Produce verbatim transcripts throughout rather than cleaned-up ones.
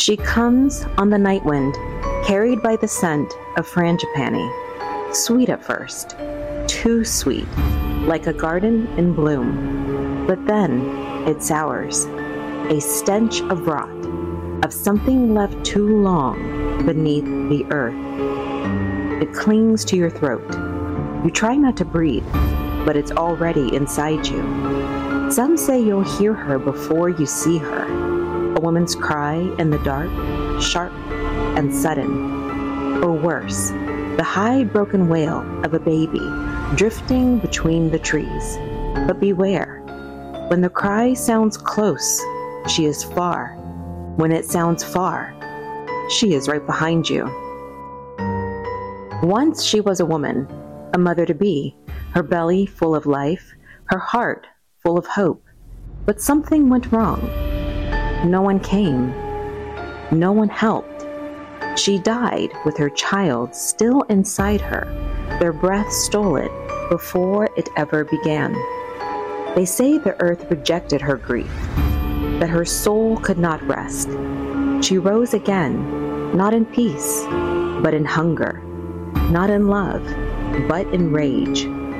She comes on the night wind, carried by the scent of frangipani, sweet at first, too sweet, like a garden in bloom. But then it sours, a stench of rot, of something left too long beneath the earth. It clings to your throat. You try not to breathe, but it's already inside you. Some say you'll hear her before you see her. A woman's cry in the dark, sharp and sudden. Or worse, the high broken wail of a baby drifting between the trees. But beware, when the cry sounds close, she is far. When it sounds far, she is right behind you. Once she was a woman, a mother-to-be, her belly full of life, her heart full of hope. But something went wrong. No one came. No one helped. She died with her child still inside her. Their breath stole it before it ever began. They say the earth rejected her grief, that her soul could not rest. She rose again, not in peace, but in hunger, not in love, but in rage.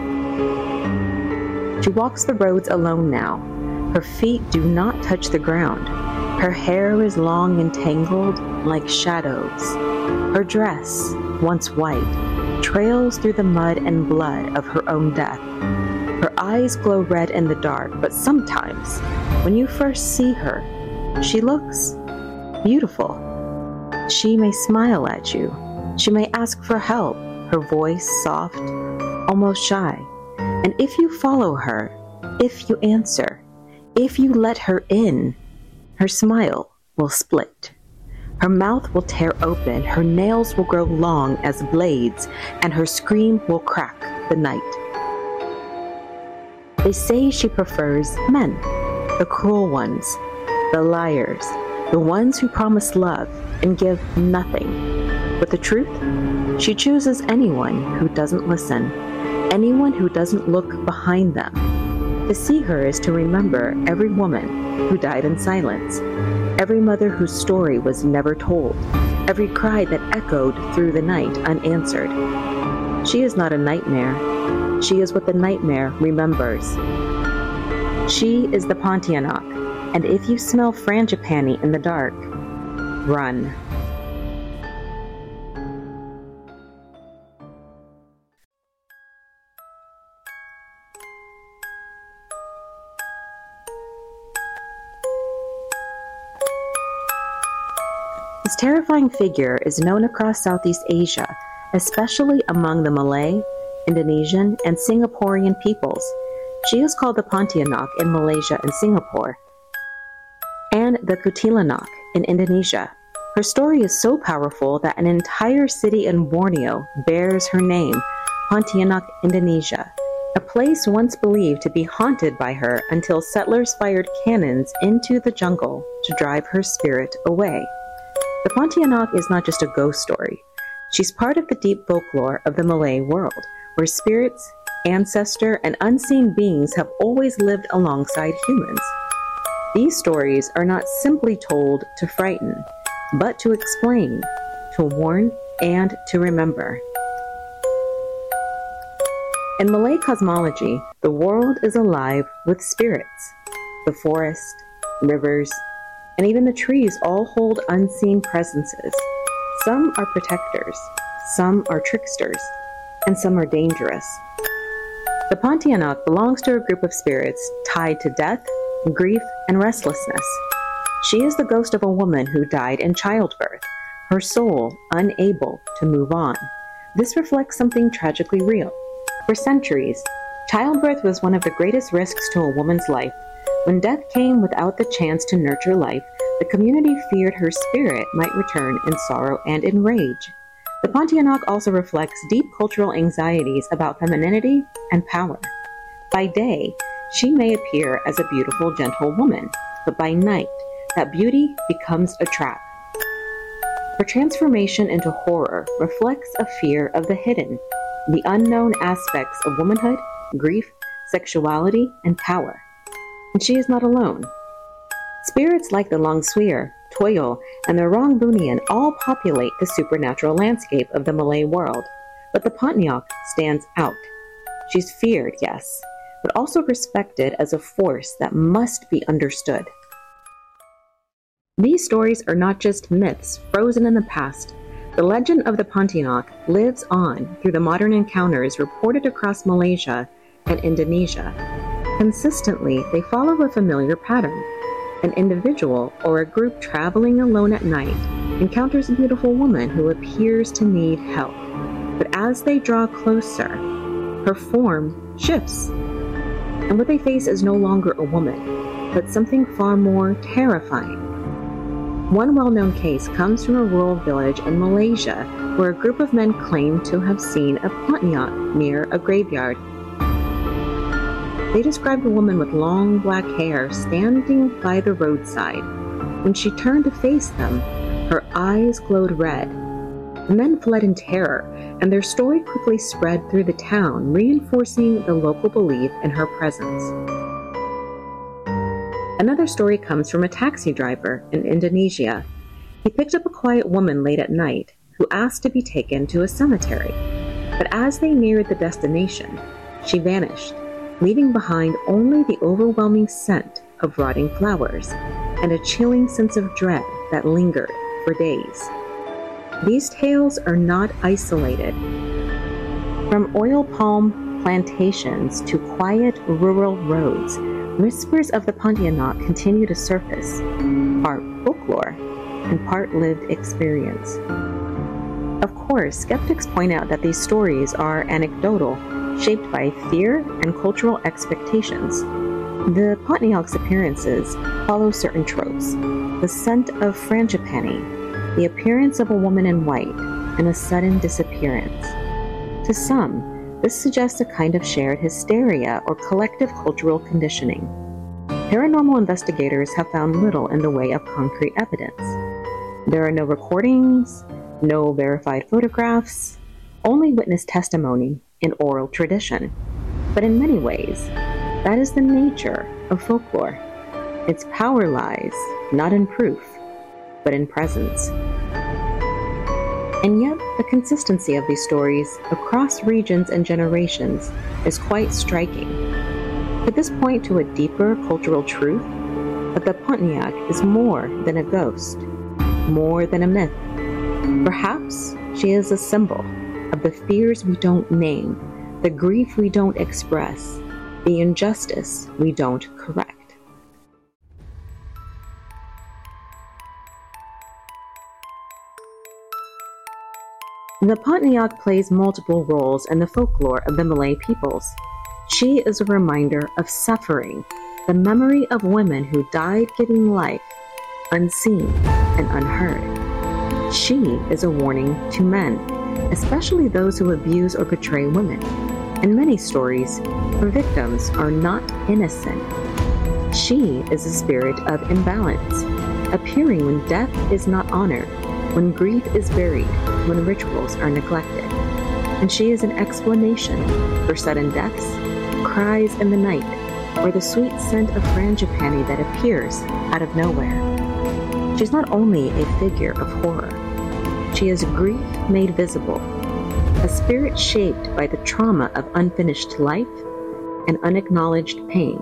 She walks the roads alone now. Her feet do not touch the ground. Her hair is long and tangled like shadows. Her dress, once white, trails through the mud and blood of her own death. Her eyes glow red in the dark, but sometimes, when you first see her, she looks beautiful. She may smile at you. She may ask for help, her voice soft, almost shy. And if you follow her, if you answer, if you let her in, her smile will split. Her mouth will tear open, her nails will grow long as blades, and her scream will crack the night. They say she prefers men, the cruel ones, the liars, the ones who promise love and give nothing. But the truth? She chooses anyone who doesn't listen, anyone who doesn't look behind them. To see her is to remember every woman who died in silence, every mother whose story was never told, every cry that echoed through the night unanswered. She is not a nightmare. She is what the nightmare remembers. She is the Pontianak, and if you smell frangipani in the dark, run. This terrifying figure is known across Southeast Asia, especially among the Malay, Indonesian, and Singaporean peoples. She is called the Pontianak in Malaysia and Singapore, and the Kuntilanak in Indonesia. Her story is so powerful that an entire city in Borneo bears her name, Pontianak, Indonesia, a place once believed to be haunted by her until settlers fired cannons into the jungle to drive her spirit away. The Pontianak is not just a ghost story. She's part of the deep folklore of the Malay world, where spirits, ancestor, and unseen beings have always lived alongside humans. These stories are not simply told to frighten, but to explain, to warn, and to remember. In Malay cosmology, the world is alive with spirits. The forest, rivers, and even the trees all hold unseen presences. Some are protectors, some are tricksters, and some are dangerous. The Pontianak belongs to a group of spirits tied to death, grief, and restlessness. She is the ghost of a woman who died in childbirth, her soul unable to move on. This reflects something tragically real. For centuries, childbirth was one of the greatest risks to a woman's life. When death came without the chance to nurture life, the community feared her spirit might return in sorrow and in rage. The Pontianak also reflects deep cultural anxieties about femininity and power. By day, she may appear as a beautiful, gentle woman, but by night, that beauty becomes a trap. Her transformation into horror reflects a fear of the hidden, the unknown aspects of womanhood, grief, sexuality, and power. And she is not alone. Spirits like the Long Sweer Toyol, and the Rongbunian all populate the supernatural landscape of the Malay world, but the Pontiac stands out. She's feared, yes, but also respected as a force that must be understood. These stories are not just myths frozen in the past. The legend of the Pontianak lives on through the modern encounters reported across Malaysia and Indonesia. Consistently, they follow a familiar pattern. An individual or a group traveling alone at night encounters a beautiful woman who appears to need help. But as they draw closer, her form shifts, and what they face is no longer a woman, but something far more terrifying. One well-known case comes from a rural village in Malaysia where a group of men claim to have seen a Pontiac near a graveyard. They described a woman with long black hair standing by the roadside. When she turned to face them, her eyes glowed red. The men fled in terror, and their story quickly spread through the town, reinforcing the local belief in her presence. Another story comes from a taxi driver in Indonesia. He picked up a quiet woman late at night who asked to be taken to a cemetery. But as they neared the destination, she vanished, leaving behind only the overwhelming scent of rotting flowers and a chilling sense of dread that lingered for days. These tales are not isolated. From oil palm plantations to quiet rural roads, whispers of the Pontianak continue to surface, part folklore and part lived experience. Of course, skeptics point out that these stories are anecdotal, shaped by fear and cultural expectations. The Pontiac's appearances follow certain tropes: the scent of frangipani, the appearance of a woman in white, and a sudden disappearance. To some, this suggests a kind of shared hysteria or collective cultural conditioning. Paranormal investigators have found little in the way of concrete evidence. There are no recordings, no verified photographs, only witness testimony in oral tradition. But in many ways, that is the nature of folklore. Its power lies not in proof, but in presence. And yet, the consistency of these stories across regions and generations is quite striking. Could this point to a deeper cultural truth? That the Pontiac is more than a ghost, more than a myth. Perhaps she is a symbol of the fears we don't name, the grief we don't express, the injustice we don't correct. The Pontiac plays multiple roles in the folklore of the Malay peoples. She is a reminder of suffering, the memory of women who died giving life, unseen and unheard. She is a warning to men, especially those who abuse or betray women. In many stories, her victims are not innocent. She is a spirit of imbalance, appearing when death is not honored, when grief is buried, when rituals are neglected. And she is an explanation for sudden deaths, cries in the night, or the sweet scent of frangipani that appears out of nowhere. She's not only a figure of horror, she is grief made visible, a spirit shaped by the trauma of unfinished life and unacknowledged pain.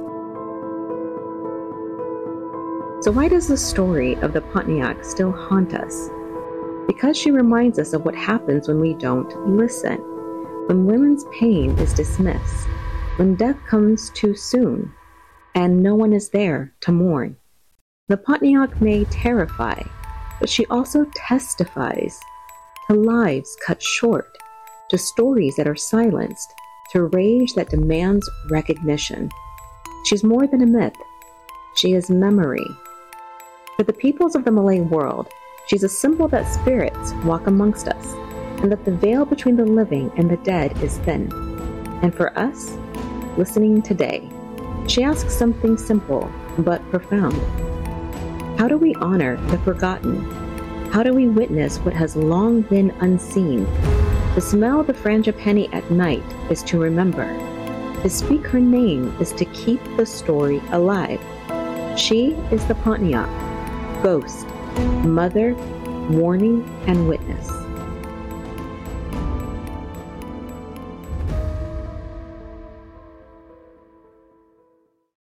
So why does the story of the Pontiac still haunt us? Because she reminds us of what happens when we don't listen, when women's pain is dismissed, when death comes too soon, and no one is there to mourn. The Pontiac may terrify, but she also testifies to lives cut short, to stories that are silenced, to rage that demands recognition. She's more than a myth. She is memory. For the peoples of the Malay world, she's a symbol that spirits walk amongst us, and that the veil between the living and the dead is thin. And for us, listening today, she asks something simple but profound. How do we honor the forgotten? How do we witness what has long been unseen? To smell the frangipani at night is to remember. To speak her name is to keep the story alive. She is the Pontiac, Ghost, Mother, Warning, and Witness.